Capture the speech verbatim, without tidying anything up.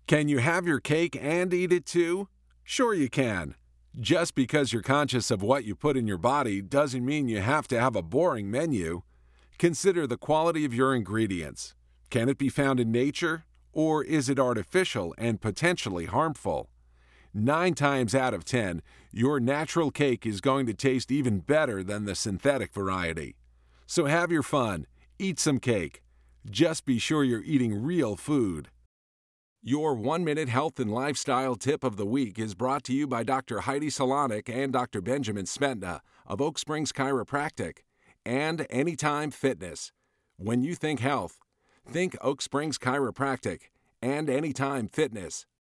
Can you have your cake and eat it too? Sure you can. Just because you're conscious of what you put in your body doesn't mean you have to have a boring menu. Consider the quality of your ingredients. Can it be found in nature, or is it artificial and potentially harmful? Nine times out of ten, your natural cake is going to taste even better than the synthetic variety. So have your fun, eat some cake. Just be sure you're eating real food. Your one-minute health and lifestyle tip of the week is brought to you by Doctor Heidi Salonik and Doctor Benjamin Smetna of Oak Springs Chiropractic and Anytime Fitness. When you think health, think Oak Springs Chiropractic and Anytime Fitness.